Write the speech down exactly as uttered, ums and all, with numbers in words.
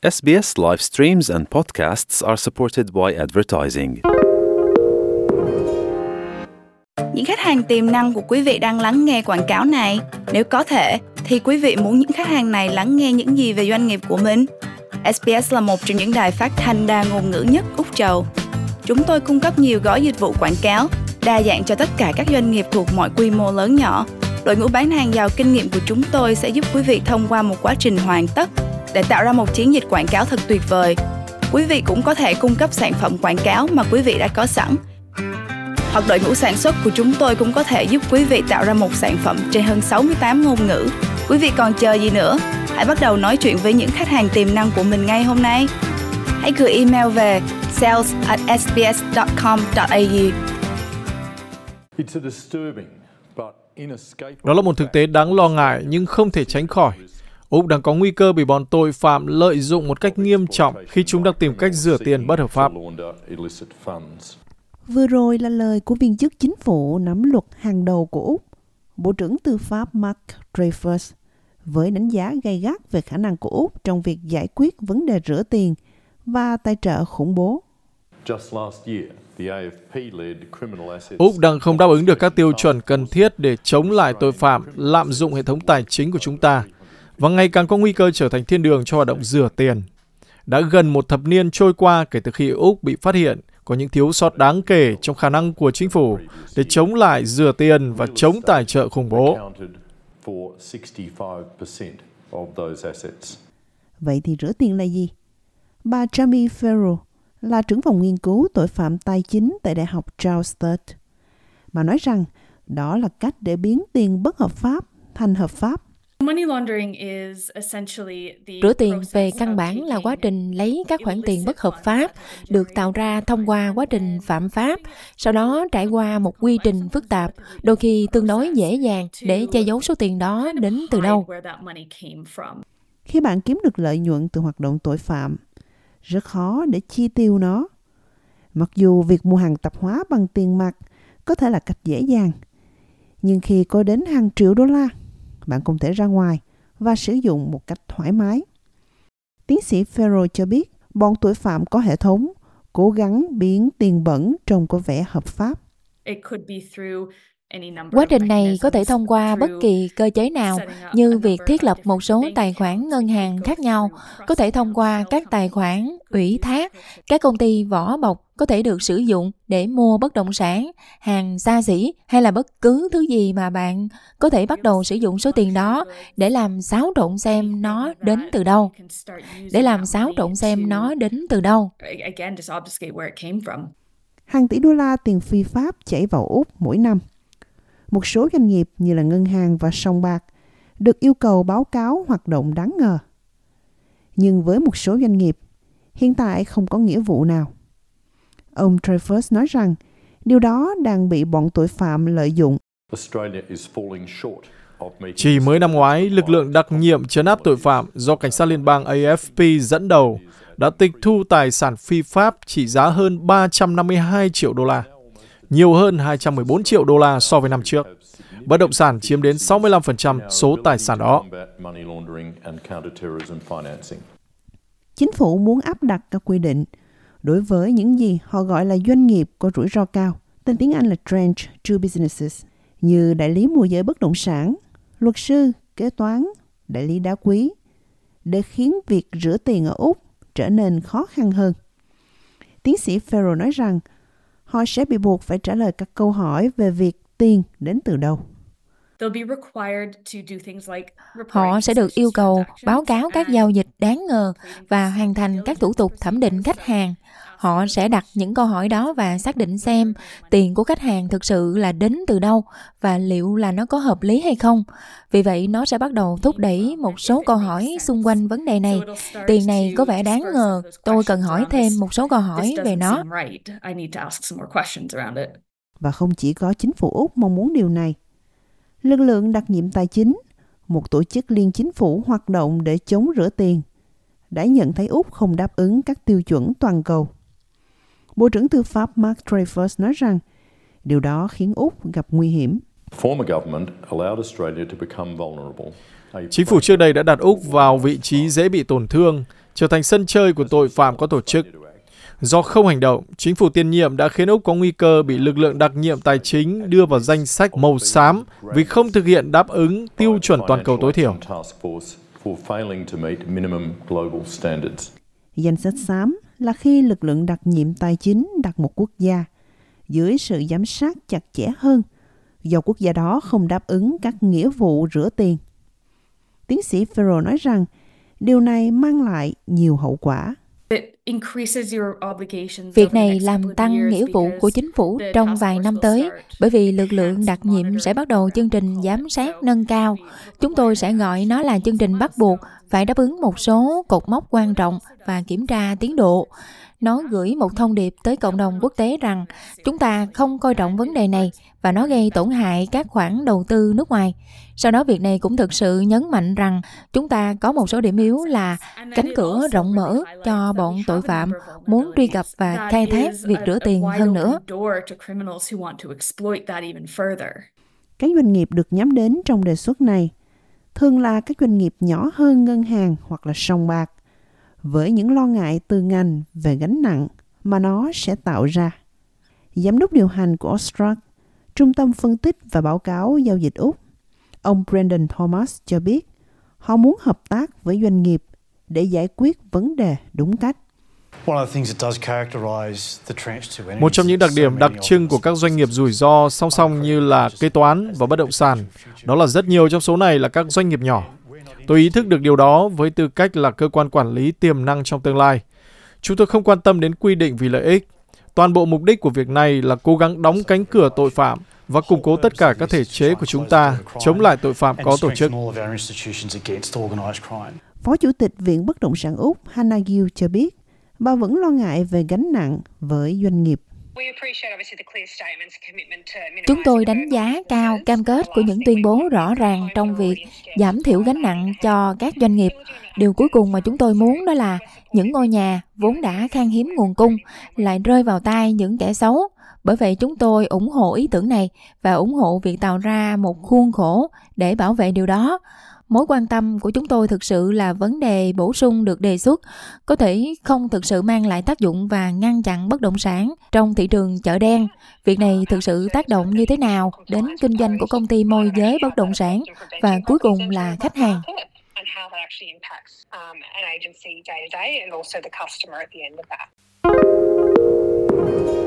S B S live streams and podcasts are supported by advertising. Những khách hàng tiềm năng của quý vị đang lắng nghe quảng cáo này. Nếu có thể, thì quý vị muốn những khách hàng này lắng nghe những gì về doanh nghiệp của mình? S B S là một trong những đài phát thanh đa ngôn ngữ nhất Úc Châu. Chúng tôi cung cấp nhiều gói dịch vụ quảng cáo, đa dạng cho tất cả các doanh nghiệp thuộc mọi quy mô lớn nhỏ. Đội ngũ bán hàng giàu kinh nghiệm của chúng tôi sẽ giúp quý vị thông qua một quá trình hoàn tất để tạo ra một chiến dịch quảng cáo thật tuyệt vời. Quý vị cũng có thể cung cấp sản phẩm quảng cáo mà quý vị đã có sẵn. Hoặc đội ngũ sản xuất của chúng tôi cũng có thể giúp quý vị tạo ra một sản phẩm trên hơn sáu mươi tám ngôn ngữ. Quý vị còn chờ gì nữa? Hãy bắt đầu nói chuyện với những khách hàng tiềm năng của mình ngay hôm nay. Hãy gửi email về sales at s b s dot com dot a u. Đó là một thực tế đáng lo ngại nhưng không thể tránh khỏi. Úc đang có nguy cơ bị bọn tội phạm lợi dụng một cách nghiêm trọng khi chúng đang tìm cách rửa tiền bất hợp pháp. Vừa rồi là lời của viên chức chính phủ nắm luật hàng đầu của Úc, Bộ trưởng Tư pháp Mark Dreyfus, với đánh giá gay gắt về khả năng của Úc trong việc giải quyết vấn đề rửa tiền và tài trợ khủng bố. Úc đang không đáp ứng được các tiêu chuẩn cần thiết để chống lại tội phạm lạm dụng hệ thống tài chính của chúng ta và ngày càng có nguy cơ trở thành thiên đường cho hoạt động rửa tiền. Đã gần một thập niên trôi qua kể từ khi Úc bị phát hiện có những thiếu sót đáng kể trong khả năng của chính phủ để chống lại rửa tiền và chống tài trợ khủng bố. Vậy thì rửa tiền là gì? Bà Jamie Farrell là trưởng phòng nghiên cứu tội phạm tài chính tại Đại học Charles Sturt. Bà nói rằng đó là cách để biến tiền bất hợp pháp thành hợp pháp. Rửa tiền về căn bản là quá trình lấy các khoản tiền bất hợp pháp được tạo ra thông qua quá trình phạm pháp, sau đó trải qua một quy trình phức tạp, đôi khi tương đối dễ dàng để che giấu số tiền đó đến từ đâu. Khi bạn kiếm được lợi nhuận từ hoạt động tội phạm, rất khó để chi tiêu nó. Mặc dù việc mua hàng tạp hóa bằng tiền mặt có thể là cách dễ dàng, nhưng khi có đến hàng triệu đô la, bạn không thể ra ngoài và sử dụng một cách thoải mái. Tiến sĩ Farrell cho biết bọn tội phạm có hệ thống cố gắng biến tiền bẩn trông có vẻ hợp pháp. Quá trình này có thể thông qua bất kỳ cơ chế nào, như việc thiết lập một số tài khoản ngân hàng khác nhau, có thể thông qua các tài khoản ủy thác, các công ty vỏ bọc có thể được sử dụng để mua bất động sản, hàng xa xỉ hay là bất cứ thứ gì mà bạn có thể bắt đầu sử dụng số tiền đó để làm xáo trộn xem nó đến từ đâu. Để làm xáo trộn xem nó đến từ đâu. Hàng tỷ đô la tiền phi pháp chảy vào Úc mỗi năm. Một số doanh nghiệp như là ngân hàng và sòng bạc được yêu cầu báo cáo hoạt động đáng ngờ. Nhưng với một số doanh nghiệp, hiện tại không có nghĩa vụ nào. Ông Dreyfus nói rằng điều đó đang bị bọn tội phạm lợi dụng. Chỉ mới năm ngoái, lực lượng đặc nhiệm trấn áp tội phạm do cảnh sát liên bang A F P dẫn đầu đã tịch thu tài sản phi pháp trị giá hơn ba trăm năm mươi hai triệu đô la, nhiều hơn hai trăm mười bốn triệu đô la so với năm trước. Bất động sản chiếm đến sáu mươi lăm phần trăm số tài sản đó. Chính phủ muốn áp đặt các quy định đối với những gì họ gọi là doanh nghiệp có rủi ro cao, tên tiếng Anh là Tranche two businesses, như đại lý môi giới bất động sản, luật sư, kế toán, đại lý đá quý, để khiến việc rửa tiền ở Úc trở nên khó khăn hơn. Tiến sĩ Farrell nói rằng họ sẽ bị buộc phải trả lời các câu hỏi về việc tiền đến từ đâu. Họ sẽ được yêu cầu báo cáo các giao dịch đáng ngờ và hoàn thành các thủ tục thẩm định khách hàng. Họ sẽ đặt những câu hỏi đó và xác định xem tiền của khách hàng thực sự là đến từ đâu và liệu là nó có hợp lý hay không. Vì vậy, nó sẽ bắt đầu thúc đẩy một số câu hỏi xung quanh vấn đề này. Tiền này có vẻ đáng ngờ, tôi cần hỏi thêm một số câu hỏi về nó. Và không chỉ có chính phủ Úc mong muốn điều này. Lực lượng đặc nhiệm tài chính, một tổ chức liên chính phủ hoạt động để chống rửa tiền, đã nhận thấy Úc không đáp ứng các tiêu chuẩn toàn cầu. Bộ trưởng Tư pháp Mark Dreyfus nói rằng điều đó khiến Úc gặp nguy hiểm. Chính phủ trước đây đã đặt Úc vào vị trí dễ bị tổn thương trở thành sân chơi của tội phạm có tổ chức. Do không hành động, chính phủ tiền nhiệm đã khiến Úc có nguy cơ bị lực lượng đặc nhiệm tài chính đưa vào danh sách màu xám vì không thực hiện đáp ứng tiêu chuẩn toàn cầu tối thiểu. Danh sách xám là khi lực lượng đặc nhiệm tài chính đặt một quốc gia dưới sự giám sát chặt chẽ hơn do quốc gia đó không đáp ứng các nghĩa vụ rửa tiền. Tiến sĩ Farrell nói rằng điều này mang lại nhiều hậu quả. Việc này làm tăng nghĩa vụ của chính phủ trong vài năm tới, bởi vì lực lượng đặc nhiệm sẽ bắt đầu chương trình giám sát nâng cao. Chúng tôi sẽ gọi nó là chương trình bắt buộc, phải đáp ứng một số cột mốc quan trọng và kiểm tra tiến độ. Nó gửi một thông điệp tới cộng đồng quốc tế rằng chúng ta không coi trọng vấn đề này và nó gây tổn hại các khoản đầu tư nước ngoài. Sau đó việc này cũng thực sự nhấn mạnh rằng chúng ta có một số điểm yếu là cánh cửa rộng mở cho bọn tội phạm muốn truy cập và khai thác việc rửa tiền hơn nữa. Các doanh nghiệp được nhắm đến trong đề xuất này thường là các doanh nghiệp nhỏ hơn ngân hàng hoặc là sòng bạc, với những lo ngại từ ngành về gánh nặng mà nó sẽ tạo ra. Giám đốc điều hành của Austrac, Trung tâm phân tích và báo cáo giao dịch Úc, ông Brendan Thomas cho biết họ muốn hợp tác với doanh nghiệp để giải quyết vấn đề đúng cách. Một trong những đặc điểm đặc trưng của các doanh nghiệp rủi ro song song như là kế toán và bất động sản, đó là rất nhiều trong số này là các doanh nghiệp nhỏ. Tôi ý thức được điều đó với tư cách là cơ quan quản lý tiềm năng trong tương lai. Chúng tôi không quan tâm đến quy định vì lợi ích. Toàn bộ mục đích của việc này là cố gắng đóng cánh cửa tội phạm và củng cố tất cả các thể chế của chúng ta chống lại tội phạm có tổ chức. Phó Chủ tịch Viện Bất động sản Úc Hannah Gill cho biết, bà vẫn lo ngại về gánh nặng với doanh nghiệp. Chúng tôi đánh giá cao cam kết của những tuyên bố rõ ràng trong việc giảm thiểu gánh nặng cho các doanh nghiệp. Điều cuối cùng mà chúng tôi muốn đó là những ngôi nhà vốn đã khan hiếm nguồn cung lại rơi vào tay những kẻ xấu. Bởi vậy chúng tôi ủng hộ ý tưởng này và ủng hộ việc tạo ra một khuôn khổ để bảo vệ điều đó. Mối quan tâm của chúng tôi thực sự là vấn đề bổ sung được đề xuất có thể không thực sự mang lại tác dụng và ngăn chặn bất động sản trong thị trường chợ đen. Việc này thực sự tác động như thế nào đến kinh doanh của công ty môi giới bất động sản và cuối cùng là khách hàng. and how that actually impacts um, an agency day to day and also the customer at the end of that.